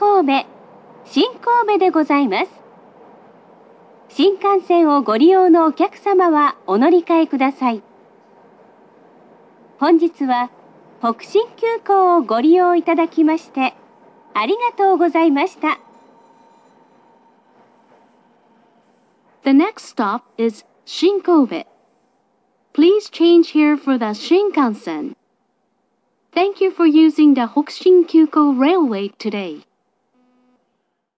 神戸、新神戸でございます。新幹線をご利用のお客様はお乗り換えください。本日は北新急行をご利用いただきましてありがとうございました。 The next stop is Shinkobe. Please change here for the Shinkansen. Thank you for using the Hokushin Kyuko Railway today.